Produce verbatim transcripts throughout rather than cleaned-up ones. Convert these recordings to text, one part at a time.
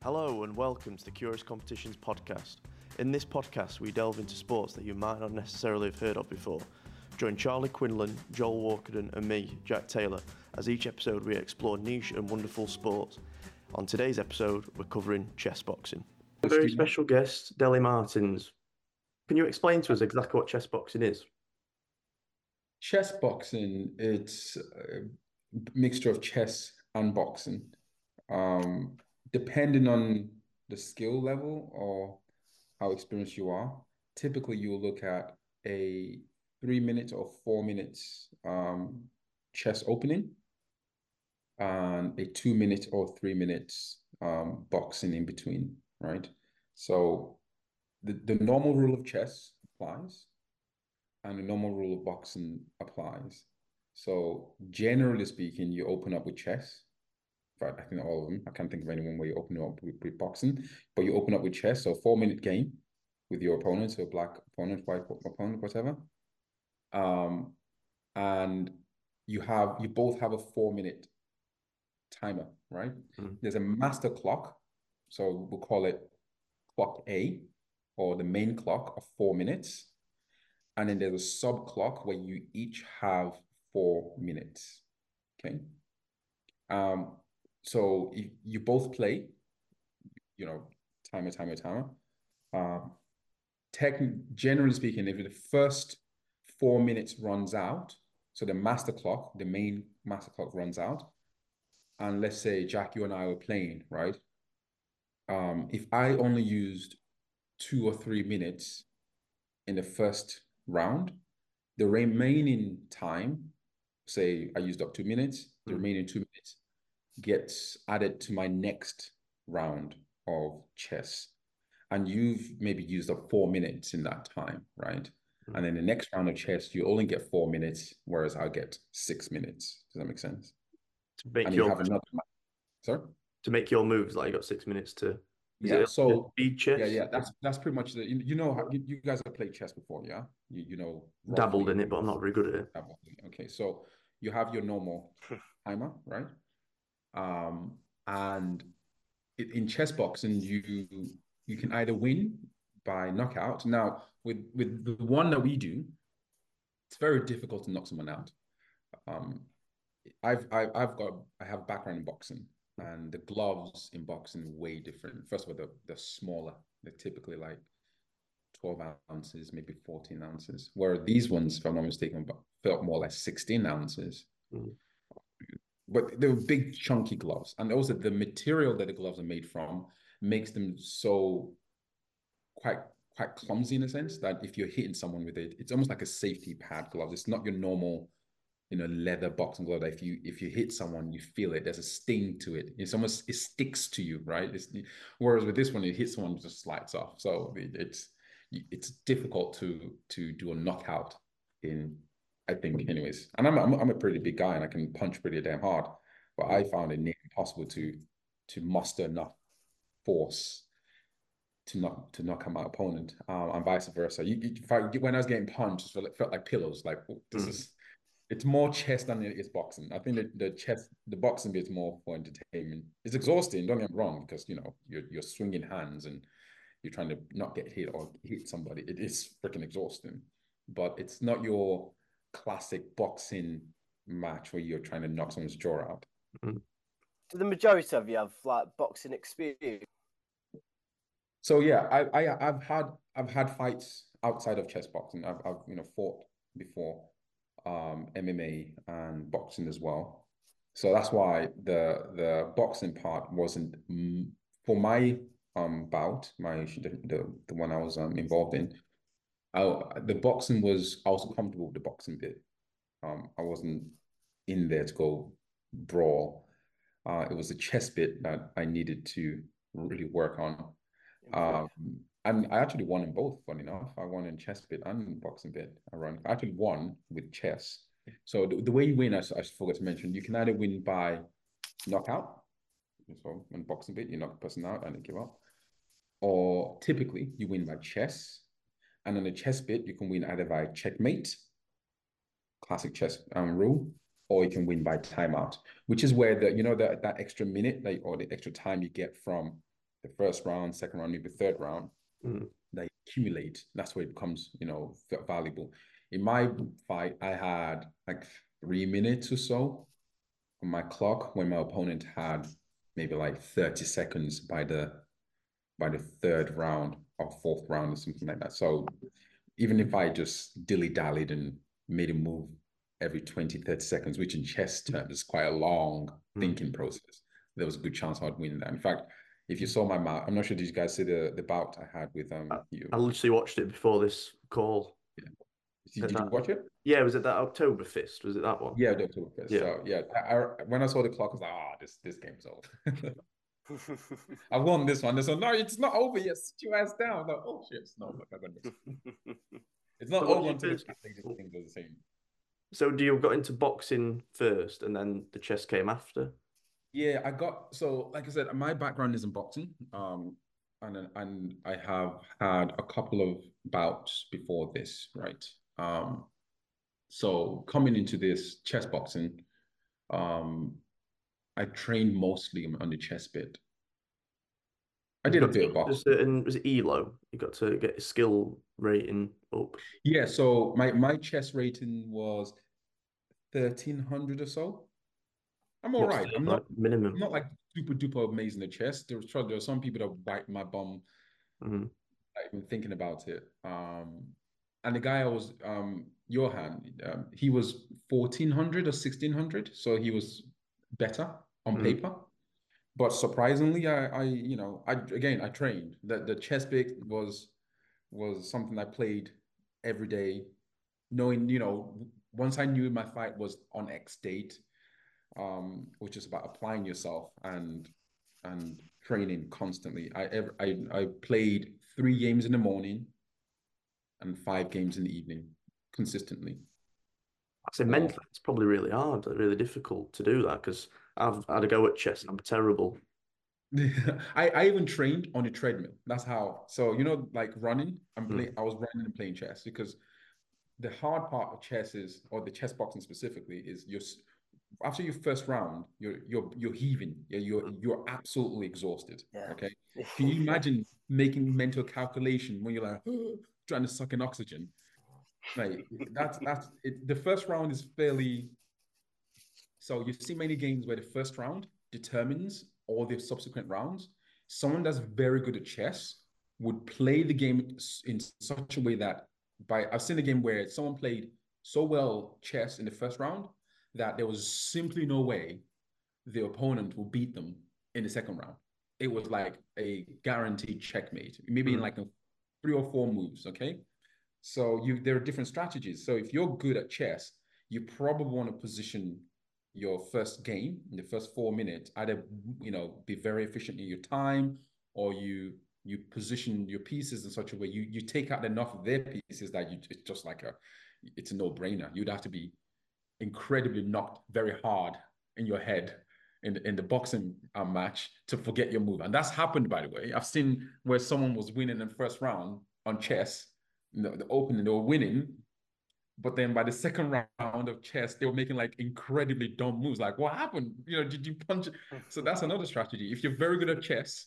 Hello and welcome to the Curious Competitions podcast. In this podcast, we delve into sports that you might not necessarily have heard of before. Join Charlie Quinlan, Joel Walkerden and me, Jack Taylor, as each episode we explore niche and wonderful sports. On today's episode, we're covering chess boxing. A very special guest, Deli Martins. Can you explain to us exactly what chess boxing is? Chess boxing, it's a mixture of chess and boxing. Um, depending on the skill level or how experienced you are, typically you'll look at a three minutes or four minutes um, chess opening and a two minute or three minutes um, boxing in between, right? So the, the normal rule of chess applies and the normal rule of boxing applies. So generally speaking, you open up with chess. In fact, I think all of them. I can't think of anyone where you open up with, with boxing, but you open up with chess. So four minute game with your opponent, so black opponent, white opponent, whatever. Um, and you have you both have a four minute timer, right? Mm. There's a master clock, so we'll call it clock A, or the main clock of four minutes. And then there's a sub clock where you each have four minutes. Okay. Um, so if you both play, you know, timer, timer, timer. Um, tech, generally speaking, if the first four minutes runs out, so the master clock, the main master clock runs out, and let's say Jack, you and I were playing, right? Um, if I only used two or three minutes in the first round, the remaining time, say I used up two minutes, the Mm. remaining two minutes gets added to my next round of chess. And you've maybe used up four minutes in that time, right? Mm. And then the next round of chess, you only get four minutes, whereas I'll get six minutes. Does that make sense? To make And you your have another, sorry? to make your moves, like you got six minutes to. Is Yeah. it like a So speed yeah, chess? yeah, that's that's pretty much the you, you know how you, you guys have played chess before, yeah? You you know Dabbled roughly in it, but I'm not very good at it. okay. So you have your normal timer, right? Um, and in chess boxing, you you can either win by knockout. Now, with with the one that we do, it's very difficult to knock someone out. Um, I've I've I've got I have a background in boxing, and the gloves in boxing are way different. First of all, they're, they're smaller. They're typically like twelve ounces, maybe fourteen ounces. Where these ones, if I'm not mistaken, felt more like sixteen ounces. Mm. But they were big, chunky gloves. And also the material that the gloves are made from makes them so quite quite clumsy in a sense that if you're hitting someone with it, it's almost like a safety pad glove. It's not your normal, you know, leather boxing glove that if you if you hit someone, you feel it. There's a sting to it. It's almost it sticks to you, right? It's, whereas with this one, it hits someone, it just slides off. So it, it's it's difficult to to do a knockout in, I think, anyways. And I'm I'm, I'm a pretty big guy and I can punch pretty damn hard, but I Mm. found it near impossible to to muster enough force to knock to knock out my opponent, um, and vice versa. You, you, when I was getting punched, it felt like, felt like pillows. Like, oh, this Mm. is it's more chess than it is boxing. I think that the chess, the boxing bit is more for entertainment. It's exhausting. Don't get me wrong, because you know you're you're swinging hands and you're trying to not get hit or hit somebody. It is freaking exhausting, but it's not your classic boxing match where you're trying to knock someone's jaw out. Mm. Do the majority of you have like boxing experience? So yeah, I, I I've had I've had fights outside of chess boxing. I've I've you know fought before, um, M M A and boxing as well. So that's why the the boxing part wasn't mm, for my um bout, my the the, the one I was um, involved in. I, the boxing was I was comfortable with the boxing bit. Um, I wasn't in there to go brawl. Uh, it was the chess bit that I needed to really work on. Improve. Um, and I actually won in both, funny enough. I won in chess bit and boxing bit. I run. I actually won with chess. So the, the way you win, I, I forgot to mention, you can either win by knockout. So in boxing bit, you knock a person out and they give up. Or typically you win by chess. And on the chess bit, you can win either by checkmate, classic chess um, rule, or you can win by timeout, which is where the, you know, that that extra minute like, or the extra time you get from the first round, second round, maybe third round, Mm. they accumulate. That's where it becomes, you know, valuable. In my fight, I had like three minutes or so on my clock when my opponent had maybe like thirty seconds by the by the third round or fourth round or something like that. So even if I just dilly-dallied and made a move every twenty, thirty seconds, which in chess terms is quite a long Mm. thinking process, there was a good chance I'd win that. In fact, if you saw my mouth, I'm not sure, did you guys see the, the bout I had with um I, you? I literally watched it before this call. Yeah. Did, At did you that, watch it? yeah, was it that Oktoberfest? Was it that one? Yeah, the Oktoberfest. Yeah. So yeah, I, I, when I saw the clock, I was like, ah, oh, this this game's over. I won this one. This one, no, it's not over yet. Sit your ass down. I'm like, oh shit, it's not over. My goodness. It's not So what over did you until the first- chess thing does the same. So do you got into boxing first and then the chess came after? Yeah, I got so like I said, my background is in boxing. Um, and and I have had a couple of bouts before this, right? Um, so coming into this chess boxing, um, I trained mostly on the chess bit. I You did a got to bit of get to a boxing. certain, was it E L O? You got to get your skill rating up. Yeah, so my my chess rating was thirteen hundred or so. I'm all What's right. the I'm not like I'm minimum? not like super duper amazing at chess. There's there are some people that wipe my bum Mhm. like, even thinking about it. Um, and the guy I was um Johan, um, he was fourteen hundred or sixteen hundred, so he was better on Mm. paper. But surprisingly, I I you know I again I trained. The the chess bit was was something I played every day, knowing you know once I knew my fight was on X date, um, which is about applying yourself and and training constantly. I ever I I played three games in the morning and five games in the evening consistently. I say So mentally, it's probably really hard, really difficult to do that because I've had a go at chess and I'm terrible. I, I even trained on a treadmill. That's how. So you know, like running, I'm Mm. playing. I was running and playing chess because the hard part of chess is, or the chess boxing specifically, is you're after your first round, you're you're you're heaving. You're you're, you're absolutely exhausted. Yeah. Okay. Can you imagine making mental calculation when you're like trying to suck in oxygen? Like that's that's it, the first round is fairly. So you see many games where the first round determines all the subsequent rounds. Someone that's very good at chess would play the game in such a way that by I've seen a game where someone played so well chess in the first round that there was simply no way the opponent will beat them in the second round. It was like a guaranteed checkmate, maybe in Mm. like a three or four moves. Okay, so you there are different strategies. So if you're good at chess, you probably want to position your first game in the first four minutes, either you know, be very efficient in your time, or you you position your pieces in such a way you you take out enough of their pieces that you it's just like a it's a no-brainer. You'd have to be incredibly knocked very hard in your head in in the boxing uh, match to forget your move. And that's happened, by the way. I've seen where someone was winning in the first round on chess, you know, the opening, they were winning, but then by the second round of chess, they were making like incredibly dumb moves. Like, what happened? You know, did you punch? So that's another strategy. If you're very good at chess,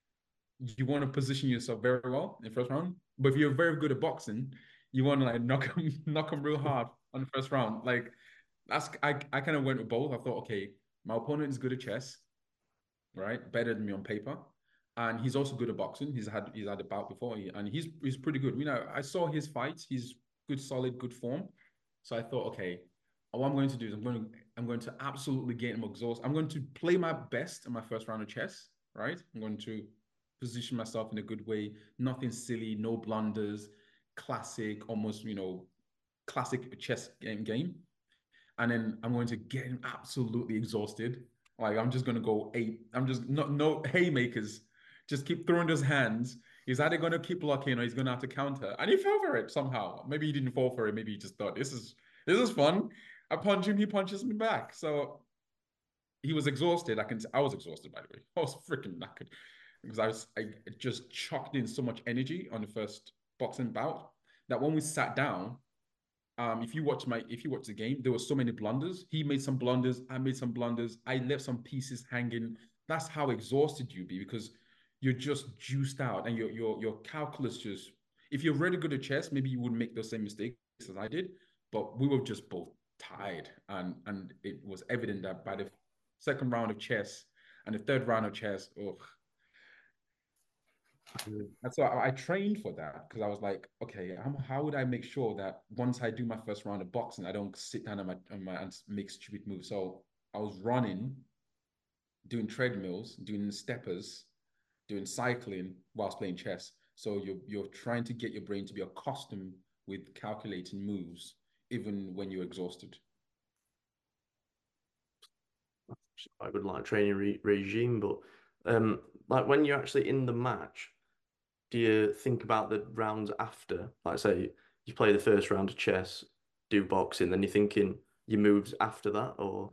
you want to position yourself very well in the first round. But if you're very good at boxing, you want to like knock them, knock them real hard on the first round. Like that's I, I kind of went with both. I thought, okay, my opponent is good at chess, right? Better than me on paper. And he's also good at boxing. He's had he's had a bout before, and he's he's pretty good. You know, I saw his fights. He's good, solid, good form. So I thought, okay, what I'm going to do is I'm going to I'm going to absolutely get him exhausted. I'm going to play my best in my first round of chess, right? I'm going to position myself in a good way, nothing silly, no blunders, classic, almost, you know, classic chess game game. And then I'm going to get him absolutely exhausted. Like I'm just gonna go eight. I'm just not no haymakers. Just keep throwing those hands. He's either gonna keep blocking or he's gonna have to counter. And he fell for it somehow. Maybe he didn't fall for it. Maybe he just thought this is this is fun. I punch him, he punches me back. So he was exhausted. I can I was exhausted, by the way. I was freaking knackered because I was I just chucked in so much energy on the first boxing bout that when we sat down, um, if you watch my if you watch the game, there were so many blunders. He made some blunders. I made some blunders. I left some pieces hanging. That's how exhausted you be because you're just juiced out, and your your your calculus just. If you're really good at chess, maybe you wouldn't make those same mistakes as I did, but we were just both tired, and and it was evident that by the second round of chess and the third round of chess, oh, and so I, I trained for that because I was like, okay, how, how would I make sure that once I do my first round of boxing, I don't sit down on my, on my and make stupid moves. So I was running, doing treadmills, doing steppers, doing cycling whilst playing chess. So you're you're trying to get your brain to be accustomed with calculating moves, even when you're exhausted. It's quite a good like training re regime, but um, like when you're actually in the match, do you think about the rounds after? Like say you play the first round of chess, do boxing, then you're thinking your moves after that, or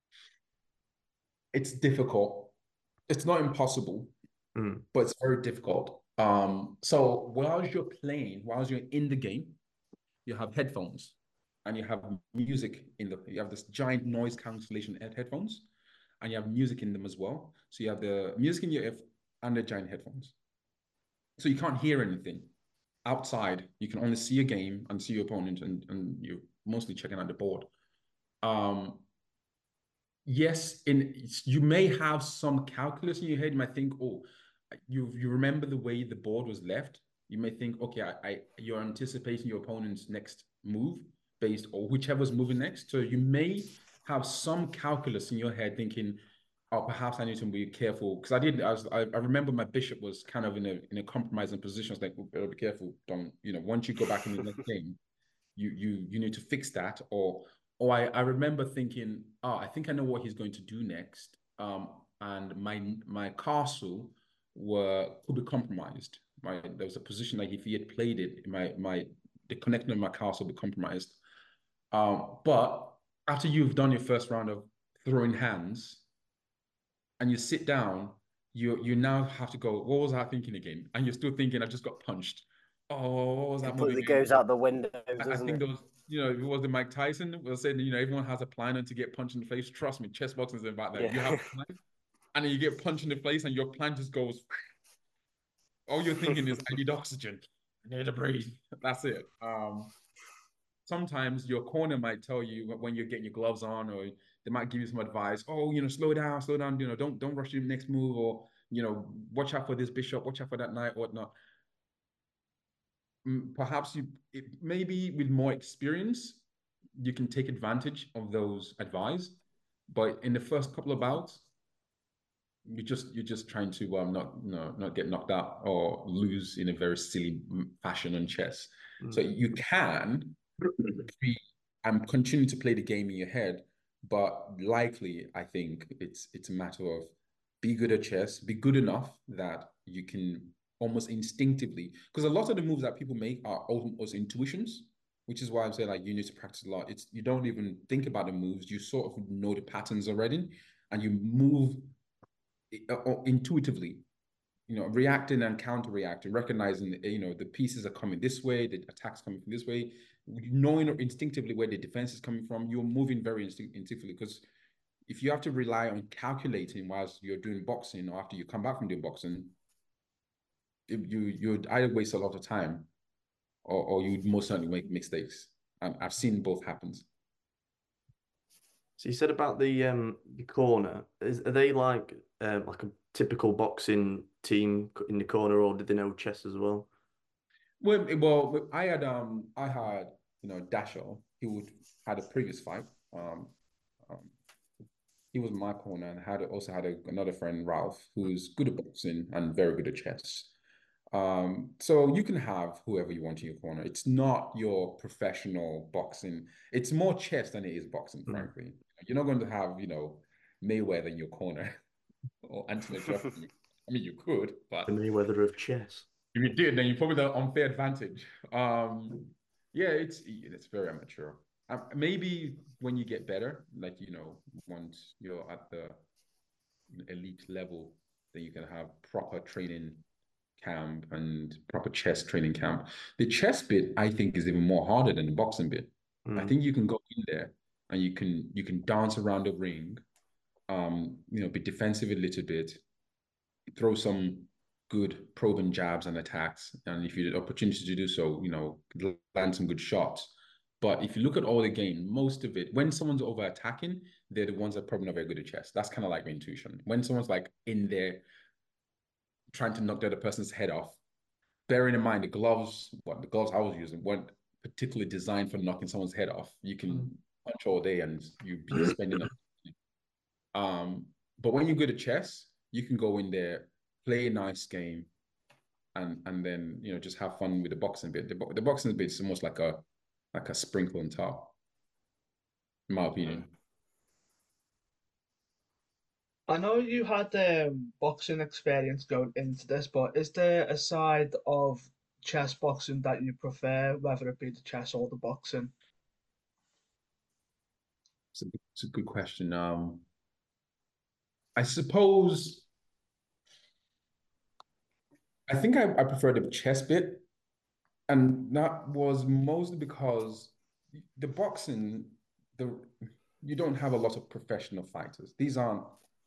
It's difficult. It's not impossible, mm. but it's very difficult. Um, so whilst you're playing, whilst you're in the game, you have headphones and you have music in the you have this giant noise cancellation head headphones and you have music in them as well. So you have the music in your ear and the giant headphones. So you can't hear anything. Outside, you can only see a game and see your opponent, and, and you're mostly checking out the board. Um, yes, in you may have some calculus in your head. You might think, oh, you you remember the way the board was left. You may think, okay, I, I you're anticipating your opponent's next move based or whichever's moving next. So you may have some calculus in your head thinking, oh, perhaps I need to be careful. Because I did, I was I, I remember my bishop was kind of in a in a compromising position. I was like, oh, better be careful. Don't, you know, once you go back in the next game, you you you need to fix that. Or or I, I remember thinking, oh, I think I know what he's going to do next. Um, and my my castle were could be compromised. My there was a position like if he had played it, my my the connection of my castle would be compromised. Um, but after you've done your first round of throwing hands and you sit down, you you now have to go, what was I thinking again? And you're still thinking, I just got punched. Oh, what was that movie Completely again? goes out the window, I, I doesn't think it? there was, you know, it was the Mike Tyson was saying, you know, everyone has a plan and to get punched in the face. Trust me, chess boxing is about that. You have Yeah. a plan and then you get punched in the face and your plan just goes, all you're thinking is, I need oxygen. I need to breathe. That's it. Um, sometimes your corner might tell you when you're getting your gloves on, or they might give you some advice. Oh, you know, slow down, slow down. You know, don't don't rush your next move, or you know, watch out for this bishop, watch out for that knight, whatnot. Perhaps you, it, maybe with more experience, you can take advantage of those advice. But in the first couple of bouts, you just you're just trying to um not no not get knocked out or lose in a very silly fashion on chess. Mm. So you can be and continue to play the game in your head, but likely I think it's it's a matter of be good at chess, be good enough that you can almost instinctively, because a lot of the moves that people make are almost intuitions, which is why I'm saying like you need to practice a lot. It's you don't even think about the moves, you sort of know the patterns already, and you move intuitively, you know, reacting and counter reacting, recognizing, you know, the pieces are coming this way, the attacks coming from this way, knowing instinctively where the defense is coming from. You're moving very instinct instinctively, because if you have to rely on calculating whilst you're doing boxing or after you come back from doing boxing, you you'd either waste a lot of time or, or you'd most certainly make mistakes. And I've seen both happen. So you said about the um the corner. Is are they like um like a typical boxing team in the corner, or did they know chess as well? Well, well, I had um I had you know Dasher. He would had a previous fight. Um, um he was my corner, and had also had a, another friend Ralph, who's good at boxing and very good at chess. Um, so you can have whoever you want in your corner. It's not your professional boxing. It's more chess than it is boxing, mm. frankly. You're not going to have, you know, Mayweather in your corner or Anthony Joshua. I mean, you could, but the Mayweather of chess. If you did, then you probably have an unfair advantage. Um, yeah, it's it's very amateur. Um, maybe when you get better, like you know, once you're at the elite level, then you can have proper training camp and proper chess training camp. The chess bit, I think, is even more harder than the boxing bit. Mm. I think you can go in there and you can you can dance around the ring, um, you know, be defensive a little bit, throw some good probing jabs and attacks, and if you had opportunity to do so, you know, land some good shots. But if you look at all the game, most of it, when someone's over attacking, they're the ones that are probably not very good at chess. That's kind of like my intuition. When someone's like in there trying to knock the other person's head off, bearing in mind the gloves, what the gloves I was using weren't particularly designed for knocking someone's head off. You can mm. punch all day and you'd be spending it. Um, but when you're good at chess, you can go in there, play a nice game, and and then you know just have fun with the boxing bit. The, the boxing bit is almost like a like a sprinkle on top, in my opinion. I know you had um, boxing experience going into this, but is there a side of chess boxing that you prefer, whether it be the chess or the boxing? It's a, it's a good question. Um, I suppose I think I, I prefer the chess bit, and that was mostly because the boxing, the you don't have a lot of professional fighters. These aren't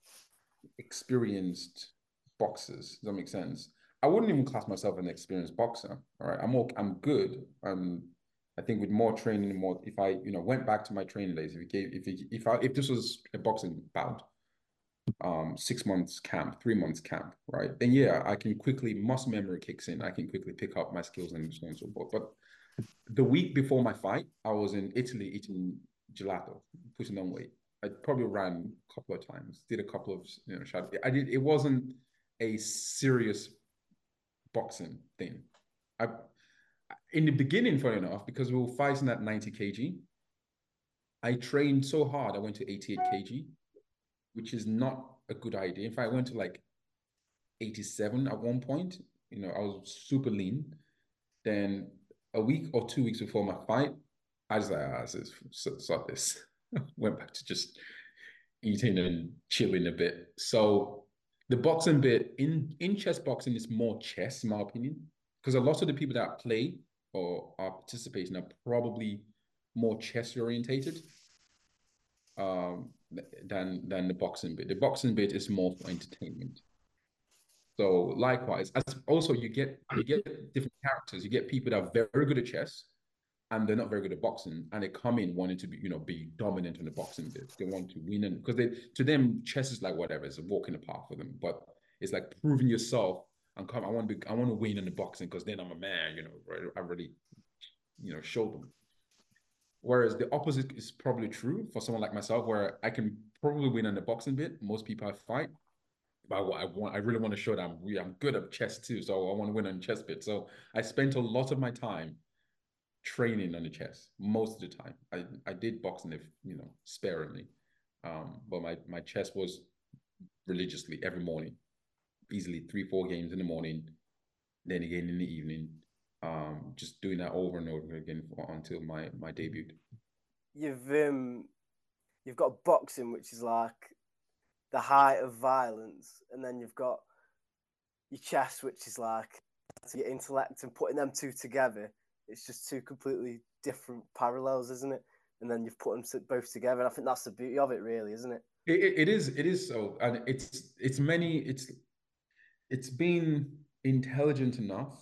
experienced boxers. Does that make sense? I wouldn't even class myself an experienced boxer. All right, I'm okay, I'm good. Um, I think with more training, more if I you know went back to my training days, if it gave if it, if I if this was a boxing bout, um, six months camp, three months camp, right? Then yeah, I can quickly muscle memory kicks in. I can quickly pick up my skills and so on and so forth. But the week before my fight, I was in Italy eating gelato, putting on weight. I probably ran a couple of times, did a couple of you know shots. I did. It wasn't a serious boxing thing. I in the beginning, funny enough, because we were fighting at ninety kilograms, I trained so hard. I went to eighty-eight kilograms, which is not a good idea. In fact, I went to like eighty-seven at one point. You know, I was super lean. Then a week or two weeks before my fight, I was like, ah, so, so this. Went back to just eating and chilling a bit. So the boxing bit in in chess boxing is more chess, in my opinion, because a lot of the people that play or are participating are probably more chess orientated um, than than the boxing bit. The boxing bit is more for entertainment. So likewise, as also you get you get different characters. You get people that are very good at chess, and they're not very good at boxing, and they come in wanting to be, you know, be dominant in the boxing bit. They want to win, and because they, to them, chess is like whatever, it's a walk in the park for them. But it's like proving yourself and come. I want to be, I want to win in the boxing because then I'm a man, you know. I really, you know, show them. Whereas the opposite is probably true for someone like myself, where I can probably win in the boxing bit. Most people I fight, but I, I want, I really want to show that I'm, I'm good at chess too. So I want to win on the chess bit. So I spent a lot of my time training on the chess most of the time. I, I did boxing, if you know, sparingly, um, but my my chess was religiously every morning, easily three four games in the morning, then again in the evening, um, just doing that over and over again for, until my my debut. You've um, you've got boxing, which is like the height of violence, and then you've got your chess, which is like your intellect, and putting them two together. It's just two completely different parallels, isn't it? And then you've put them both together. And I think that's the beauty of it, really, isn't it? It, it is. It is so, and it's it's many. It's it's been intelligent enough.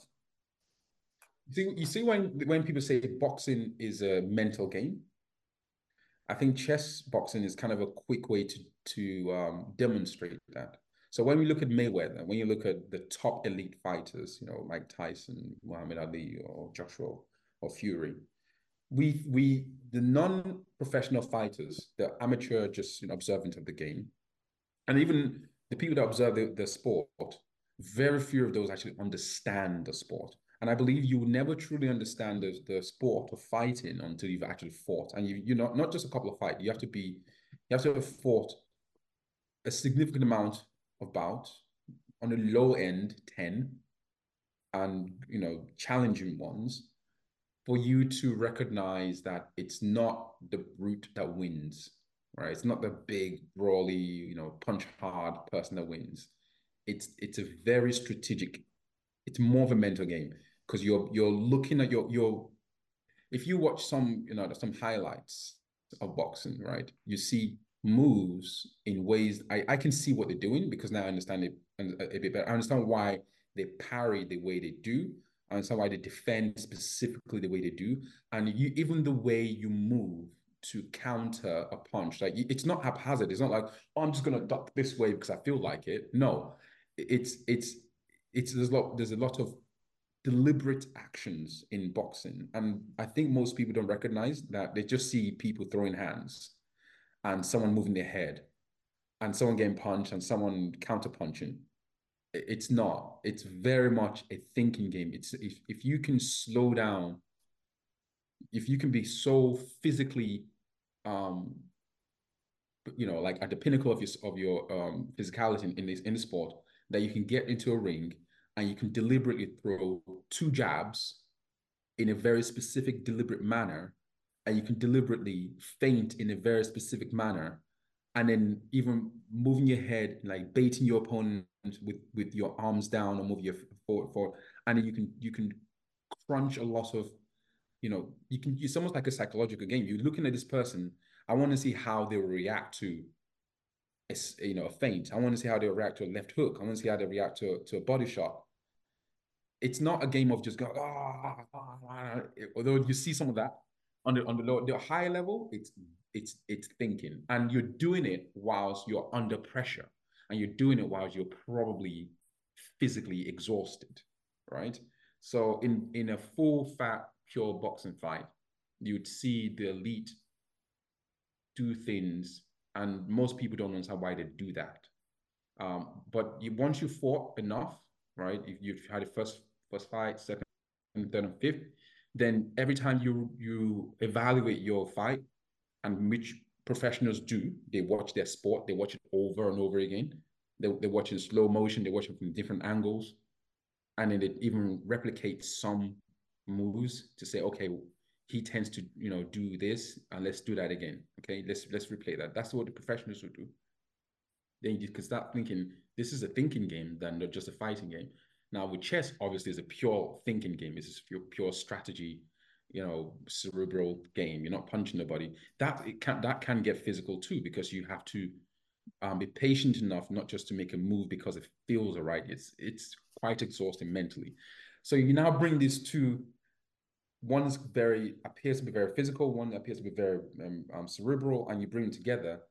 You see, you see when when people say boxing is a mental game, I think chess boxing is kind of a quick way to to um, demonstrate that. So when we look at Mayweather, when you look at the top elite fighters, you know, Mike Tyson, Muhammad Ali, or Joshua, or Fury, we we the non-professional fighters, the amateur, just you know, observant of the game, and even the people that observe the, the sport, very few of those actually understand the sport. And I believe you will never truly understand the, the sport of fighting until you've actually fought. And you you know not just a couple of fights. You have to be you have to have fought a significant amount of bouts, on the low end ten, and you know challenging ones, for you to recognize that it's not the brute that wins, right? It's not the big brawly, you know, punch hard person that wins. It's it's a very strategic. It's more of a mental game, because you're you're looking at your your. If you watch some you know some highlights of boxing, right? You see moves in ways I, I can see what they're doing, because now I understand it a bit better. I understand why they parry the way they do, and some why they defend specifically the way they do. And you even the way you move to counter a punch, like it's not haphazard. It's not like, oh, I'm just gonna duck this way because I feel like it. No, it's it's it's there's a lot there's a lot of deliberate actions in boxing, and I think most people don't recognize that. They just see people throwing hands and someone moving their head and someone getting punched and someone counter punching. It's not. It's very much a thinking game. It's if, if you can slow down, if you can be so physically, um, you know, like at the pinnacle of your of your um physicality in, in this in the sport, that you can get into a ring and you can deliberately throw two jabs in a very specific, deliberate manner, and you can deliberately feint in a very specific manner, and then even moving your head, like baiting your opponent with with your arms down or move your forward forward, and then you can you can crunch a lot of, you know, you can. It's almost like a psychological game. You're looking at this person. I want to see how they will react to a, you know, a feint. I want to see how they react to a left hook. I want to see how they react to to a body shot. It's not a game of just go, ah, ah, ah. Although you see some of that on the on the low, the high level, it's it's it's thinking, and you're doing it whilst you're under pressure, and you're doing it whilst you're probably physically exhausted, right? So in in a full fat pure boxing fight, you'd see the elite do things, and most people don't understand why they do that. Um, but you, once you fought enough, right? If you've had a first first fight, second, third, and fifth, then every time you you evaluate your fight, and which professionals do, they watch their sport, they watch it over and over again. They they watch it in slow motion, they watch it from different angles, and then they even replicate some moves to say, okay, he tends to, you know, do this, and let's do that again. Okay, let's let's replay that. That's what the professionals would do. Then you could start thinking this is a thinking game than not just a fighting game. Now with chess, obviously, it's a pure thinking game. It's a pure, pure strategy, you know, cerebral game. You're not punching nobody. That it can that can get physical too, because you have to um, be patient enough not just to make a move because it feels all right. It's it's quite exhausting mentally. So you now bring these two. One is very appears to be very physical. One appears to be very um, um, cerebral, and you bring them together.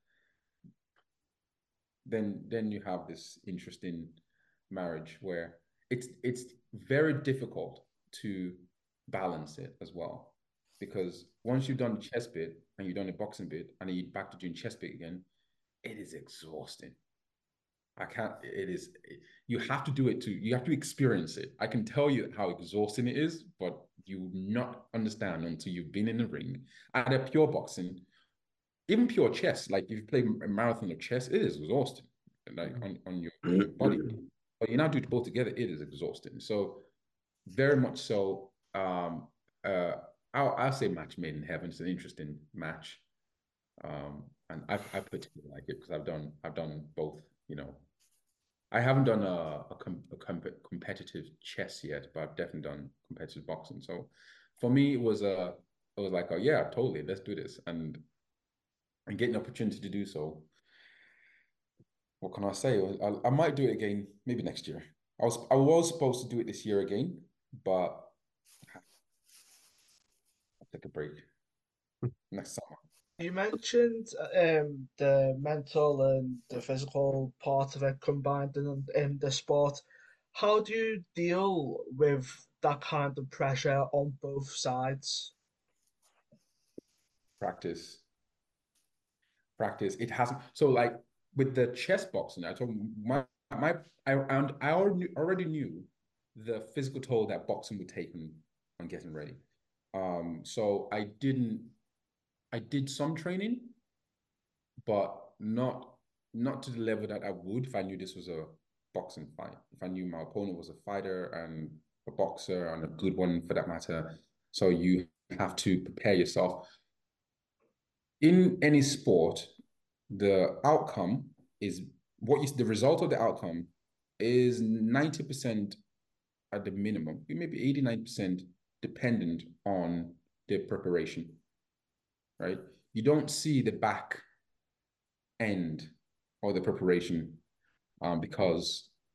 Then then you have this interesting marriage where it's it's very difficult to balance it as well, because once you've done the chess bit and you've done the boxing bit and then you're back to doing chess bit again, it is exhausting. I can't, it is, you have to do it too. You have to experience it. I can tell you how exhausting it is, but you will not understand until you've been in the ring. And a pure boxing, even pure chess, like if you play a marathon of chess, it is exhausting, like on, on your, your body. But you now do it both together, it is exhausting. So very much so, um, uh, I'll, I'll say match made in heaven. It's an interesting match. Um, and I, I particularly like it because I've done, I've done both, you know. I haven't done a, a, com a com competitive chess yet, but I've definitely done competitive boxing. So for me, it was a, it was like, oh yeah, totally, let's do this. And and getting an opportunity to do so, what can I say? I, I might do it again, maybe next year. I was I was supposed to do it this year again, but I'll take a break next summer. You mentioned um, the mental and the physical part of it combined in, in the sport. How do you deal with that kind of pressure on both sides? Practice, practice. It hasn't. So like with the chess boxing, I told my my I and I already already knew the physical toll that boxing would take on on getting ready. Um, so I didn't. I did some training, but not not to the level that I would if I knew this was a boxing fight. If I knew my opponent was a fighter and a boxer and a good one for that matter. So you have to prepare yourself. In any sport, the outcome is what you, the result of the outcome is ninety percent at the minimum, maybe eighty-nine percent dependent on the preparation, right? You don't see the back end or the preparation um, because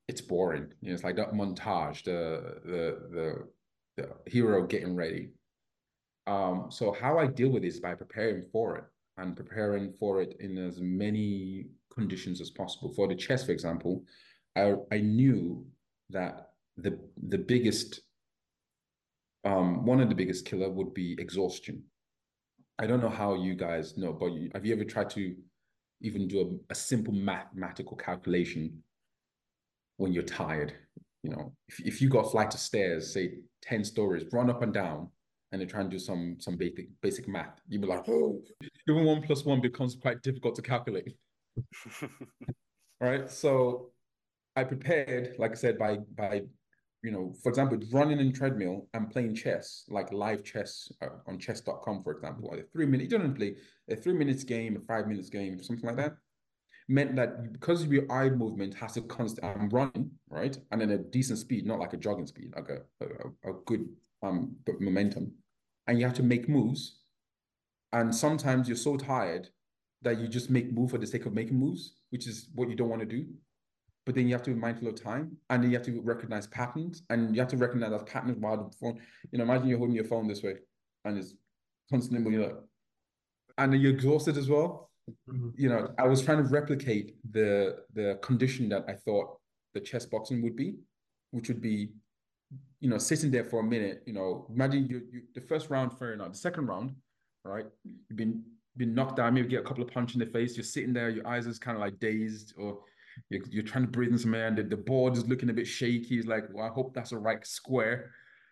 it's boring. You know, it's like that montage, the the the, the hero getting ready. Um, so how I deal with this is by preparing for it and preparing for it in as many conditions as possible. For the chess, for example, I I knew that the the biggest um one of the biggest killer would be exhaustion. I don't know how you guys know, but you, have you ever tried to even do a, a simple mathematical calculation when you're tired? You know, if, if you got a flight of stairs, say ten stories, run up and down, and they try and do some some basic basic math, you'd be like, oh, even one plus one becomes quite difficult to calculate. All right. So I prepared, like I said, by by you know, for example, running in treadmill and playing chess, like live chess uh, on chess dot com, for example, a three minute, you don't play a three minutes game, a five minutes game, something like that, meant that because of your eye movement has to constant, I'm running, right? And then a decent speed, not like a jogging speed, like a, a, a good um momentum. And you have to make moves. And sometimes you're so tired that you just make move for the sake of making moves, which is what you don't want to do. But then you have to be mindful of time, and then you have to recognize patterns, and you have to recognize that patterns while the phone. You know, imagine you're holding your phone this way, and it's constantly moving up, and then you're exhausted as well. Mm-hmm. You know, I was trying to replicate the the condition that I thought the chess boxing would be, which would be, you know, sitting there for a minute. You know, imagine you, you the first round, fair enough. The second round, right? You've been been knocked down, maybe get a couple of punches in the face. You're sitting there, your eyes is kind of like dazed, or you're, you're trying to breathe in some air, and the, the board is looking a bit shaky. It's like, well, I hope that's a right square.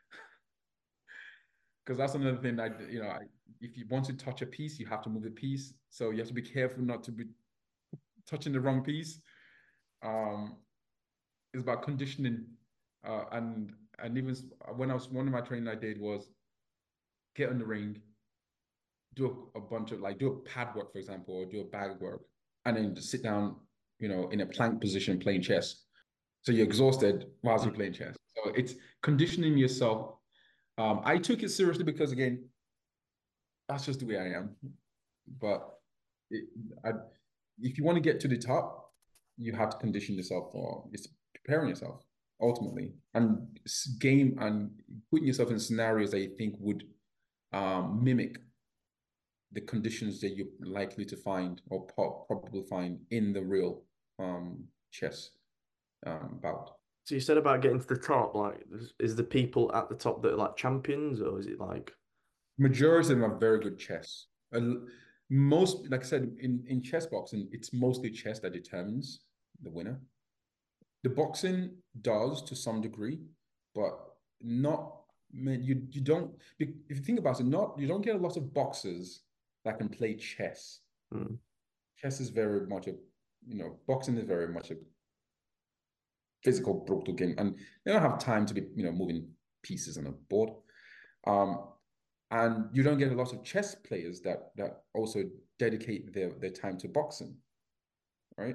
Because that's another thing that, you know, I, if you want to touch a piece, you have to move the piece. So you have to be careful not to be touching the wrong piece. Um, it's about conditioning. Uh, and and even when I was, one of my training I did was get on the ring, do a, a bunch of, like, do a pad work, for example, or do a bag work, and then just sit down, you know, in a plank position playing chess. So you're exhausted whilst you're playing chess. So it's conditioning yourself. Um, I took it seriously because, again, that's just the way I am. But it, I, if you want to get to the top, you have to condition yourself for it's preparing yourself ultimately, and game and putting yourself in scenarios that you think would um, mimic the conditions that you're likely to find or probably find in the real um, chess um, bout. So you said about getting to the top, like, is the people at the top that are like champions, or is it like? Majority of them are very good chess. And most, like I said, in, in chess boxing, it's mostly chess that determines the winner. The boxing does to some degree, but not, man, you, you don't, if you think about it, not, you don't get a lot of boxers that can play chess. Mm. Chess is very much a, you know, boxing is very much a physical, brutal game, and they don't have time to be, you know, moving pieces on a board. Um, and you don't get a lot of chess players that that also dedicate their, their time to boxing, right?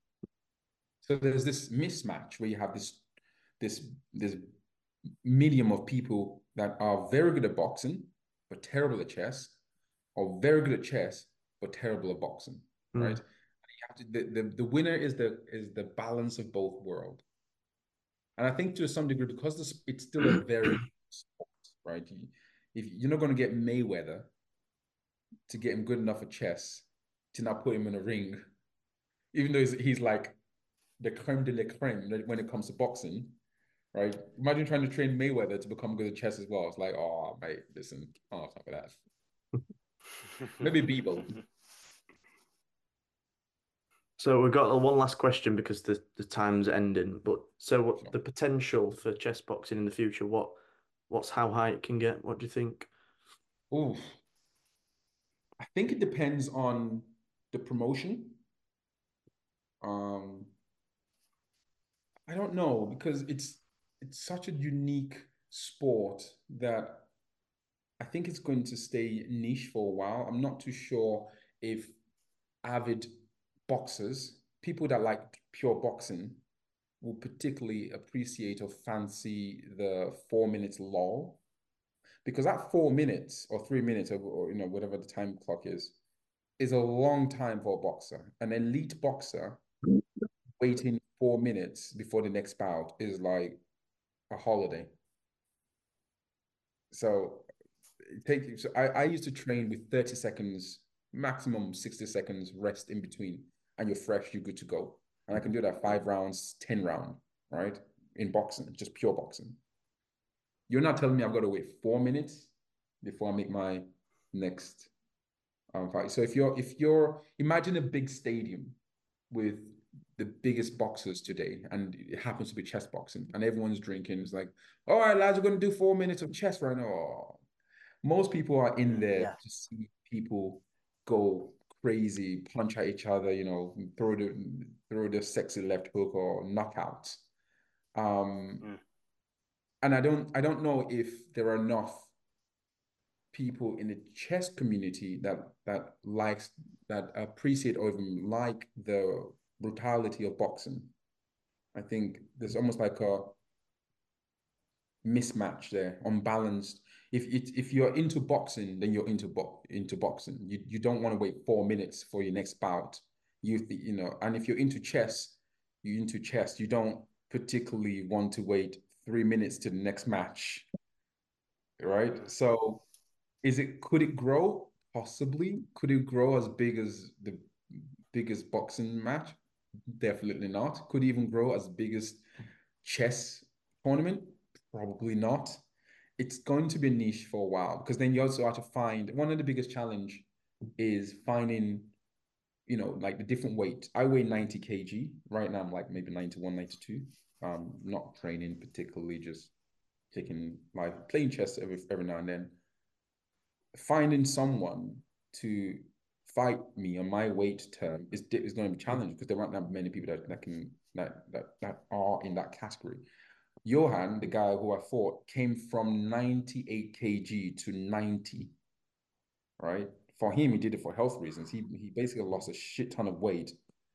So there's this mismatch where you have this this this medium of people that are very good at boxing but terrible at chess, or very good at chess but terrible at boxing, mm. right? You have to, the, the the winner is the is the balance of both worlds. And I think to some degree, because this, it's still a very sport, right? If you're not going to get Mayweather to get him good enough at chess to not put him in a ring, even though he's, he's like the creme de la creme when it comes to boxing, right? Imagine trying to train Mayweather to become good at chess as well. It's like, oh, mate, listen, oh, top of that. Maybe Bebo. So we've got one last question because the, the time's ending. But so what sure. the potential for chess boxing in the future, what what's how high it can get? What do you think? Ooh. I think it depends on the promotion. Um I don't know, because it's it's such a unique sport that I think it's going to stay niche for a while. I'm not too sure if avid boxers, people that like pure boxing, will particularly appreciate or fancy the four minutes lull, because that four minutes or three minutes or, or you know whatever the time clock is, is a long time for a boxer. An elite boxer waiting four minutes before the next bout is like a holiday. So take so I, I used to train with thirty seconds, maximum sixty seconds rest in between, and you're fresh, you're good to go. And I can do that five rounds, ten round, right? In boxing, just pure boxing. You're not telling me I've got to wait four minutes before I make my next um, fight. So if you're if you're imagine a big stadium with the biggest boxers today, and it happens to be chess boxing, and everyone's drinking. It's like, all right, lads, we're going to do four minutes of chess right now. Oh. Most people are in there Yeah. to see people go crazy, punch at each other, you know, throw the throw the sexy left hook or knockouts. Um, Mm. and I don't I don't know if there are enough people in the chess community that that likes that appreciate or even like the brutality of boxing. I think there's almost like a mismatch there, unbalanced. If it, if you're into boxing, then you're into bo into boxing. You you don't want to wait four minutes for your next bout. You you know, and if you're into chess, you're into chess. You don't particularly want to wait three minutes to the next match, right? So, is it could it grow? Possibly. Could it grow as big as the biggest boxing match? Definitely not. Could it even grow as big as chess tournament? Probably not. It's going to be a niche for a while, because then you also have to find one of the biggest challenge is finding, you know, like the different weight. I weigh ninety kilograms right now. I'm like maybe ninety-one, ninety-two. Um, not training particularly, just taking like playing chess every every now and then. Finding someone to fight me on my weight term is is going to be challenging, because there aren't that many people that, that can that, that that are in that category. Johan, the guy who I fought, came from ninety-eight kilograms to ninety, right? For him, he did it for health reasons. He he basically lost a shit ton of weight.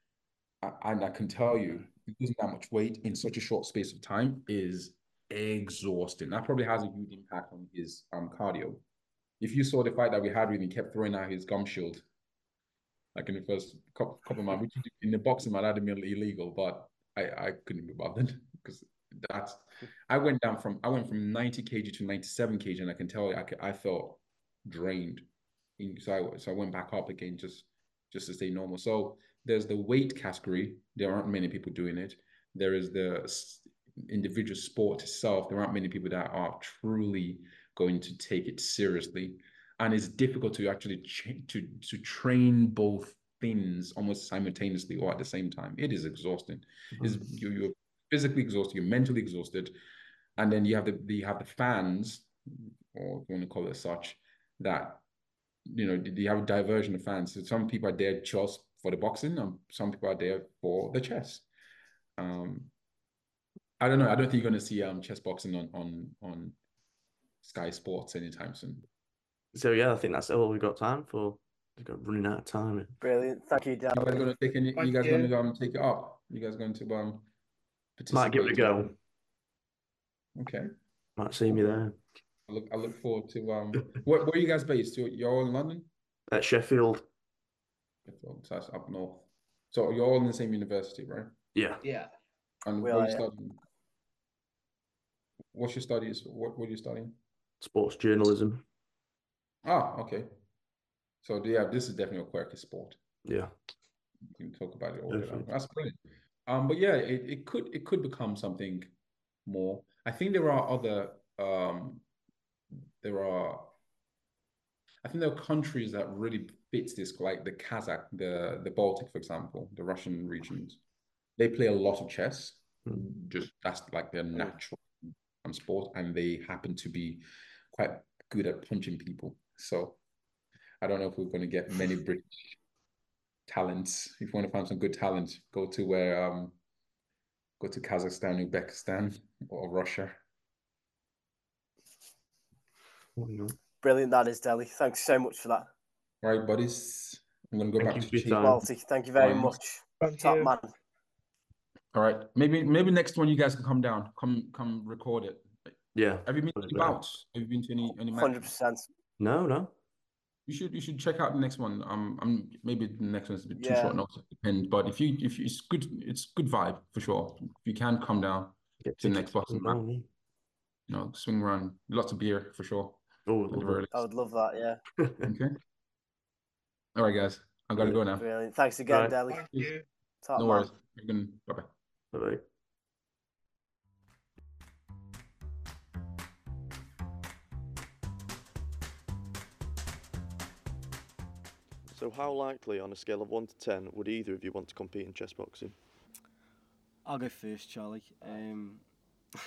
And I can tell you, losing that much weight in such a short space of time is exhausting. That probably has a huge impact on his um cardio. If you saw the fight that we had with him, he kept throwing out his gum shield, like in the first couple, couple of months, which in the boxing might have been illegal, but I, I couldn't be bothered, because that's, I went down from, I went from ninety kilograms to ninety-seven kilograms, and I can tell you, I, I felt drained. So I, so I went back up again, just, just to stay normal. So there's the weight category. There aren't many people doing it. There is the individual sport itself. There aren't many people that are truly going to take it seriously, and it's difficult to actually to to train both things almost simultaneously or at the same time. It is exhausting. Mm-hmm. Is you, you're physically exhausted, you're mentally exhausted, and then you have the you have the fans, or if you want to call it such, that you know you have a diversion of fans. So some people are there just for the boxing, and some people are there for the chess. Um, I don't know. I don't think you're going to see um chess boxing on on on Sky Sports anytime soon. So yeah, I think that's all we've got time for. We've got running out of time. Brilliant. Thank you, Dan. You guys going to take any? Thank you guys you. going to um take it up? You guys going to um participate? Might give it a go. Okay. Might see me there. I look. I look forward to um. Where, where are you guys based? You're, you're all in London? At Sheffield. Sheffield. So that's up north. So you're all in the same university, right? Yeah. Yeah. And We what are are, you yeah. studying? What's your studies? What what are you studying? Sports journalism. Ah, okay. So yeah, this is definitely a quirky sport. Yeah. You can talk about it all day long. That's brilliant. Um, but yeah, it, it could it could become something more. I think there are other um there are I think there are countries that really fits this, like the Kazakh, the the Baltic, for example, the Russian regions. They play a lot of chess. Mm. Just that's like their natural um, sport, and they happen to be quite good at punching people. So I don't know if we're going to get many British talents. If you want to find some good talent, go to where um go to Kazakhstan, Uzbekistan, or Russia. Brilliant, that is, Delhi. Thanks so much for that. All right, buddies. I'm gonna go thank back you to Chief. Quality. Thank you very Fine. much. Thank Top you. man. All right, maybe maybe next one you guys can come down, come come record it. Yeah. Have you been to any bouts? Have you been to any any matches? one hundred percent. No, no. You should you should check out the next one. Um, I'm maybe the next one's a bit too Yeah. short notice, depends. But if you if you, it's good, it's good vibe for sure. If you can come down Get to the next tickets. boxing match, you know, swing around, lots of beer for sure. Oh, At the love very I would love that. Yeah. it. Okay. All right, guys. I gotta go now. Brilliant. Thanks again, Right. Deli. Thank you. Top No man. worries. You can bye bye. Bye-bye. So how likely on a scale of one to ten would either of you want to compete in chess boxing? I'll go first, Charlie. Um, a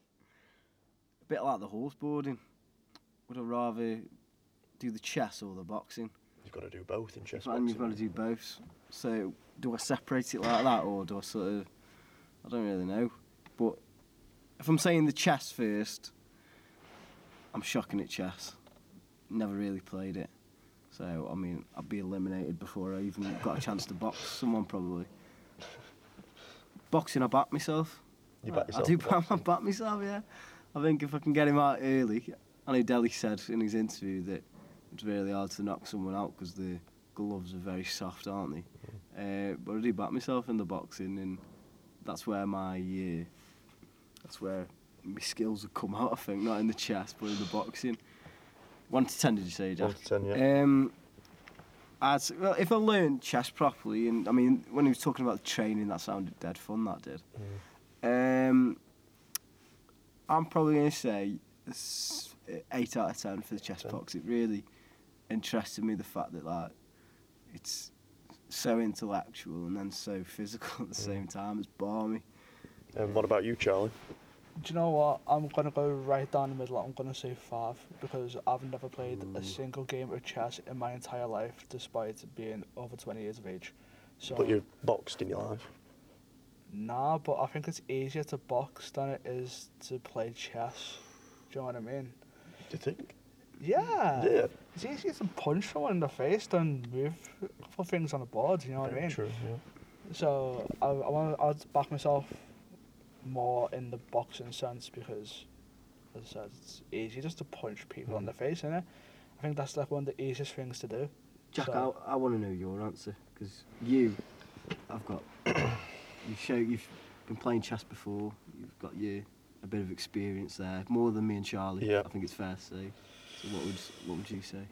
bit like the horse boarding. Would I rather do the chess or the boxing? You've got to do both in chess And boxing. you've got to do both. So do I separate it like that, or do I sort of? I don't really know. But if I'm saying the chess first, I'm shocking at chess. Never really played it. So, I mean, I'd be eliminated before I even got a chance to box someone, probably. Boxing, I back myself. You back I yourself do in back, boxing? I back myself, yeah. I think if I can get him out early, I know Deli said in his interview that it's really hard to knock someone out because the gloves are very soft, aren't they? Uh, but I do back myself in the boxing, and that's where my uh, that's where my skills have come out. I think not in the chess, but in the boxing. One to ten, did you say, Jack? One to ten, yeah. Um, I'd, say- well, if I learned chess properly, and I mean, when he was talking about the training, that sounded dead fun. That did. Um, I'm probably going to say s- eight out of ten for the chess Ten. box. It really interested me, the fact that like it's so intellectual and then so physical at the same time. It's balmy. And what about you, Charlie? Do you know what? I'm gonna go right down the middle. I'm gonna say five because I've never played a single game of chess in my entire life, despite being over twenty years of age. So But you've boxed in your life. nah, but I think it's easier to box than it is to play chess. Do you know what I mean? Do you think? Yeah. Yeah. It's easier to punch someone in the face than move for things on a board. You know what I mean? True, yeah. So I, I want I'd back myself more in the boxing sense because, as I said, it's easy just to punch people in the face, innit? I think that's like one of the easiest things to do. Jack, So- I, I want to know your answer because you, I've got, you show you've been playing chess before. You've got your a bit of experience there, more than me and Charlie. Yeah. I think it's fair to say. So what would what would you say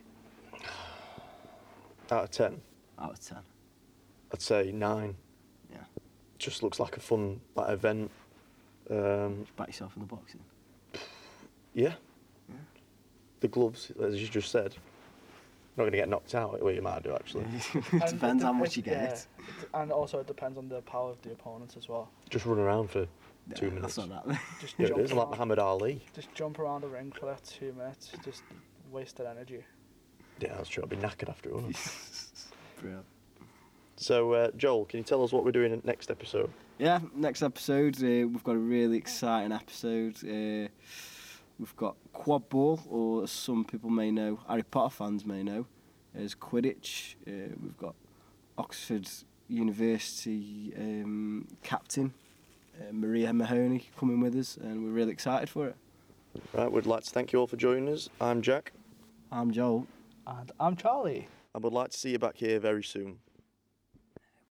Out of ten, out of ten? I'd say nine. Yeah. Just looks like a fun like event. Um, Back yourself in the boxing. yeah. Yeah. The gloves, as you just said, not going to get knocked out. Well, you might do actually. it And depends it how dep- much you yeah, get. it- and also it depends on the power of the opponent as well. Just run around for two Nah, minutes. That's not that. Just Yeah, it jump is like around, Muhammad Ali. just jump around the ring for like two minutes, just wasted energy. Yeah, that's true. I'd be knackered after it, wouldn't I? Brilliant. So, uh, Joel, can you tell us what we're doing in the next episode? Yeah, next episode, uh, we've got a really exciting episode. Uh, we've got quad ball, or as some people may know, Harry Potter fans may know, as Quidditch. Uh, we've got Oxford University um, captain, uh, Maria Mahoney, coming with us, and we're really excited for it. Right, we'd like to thank you all for joining us. I'm Jack, I'm Joel. And I'm Charlie. and would like to see you back here very soon.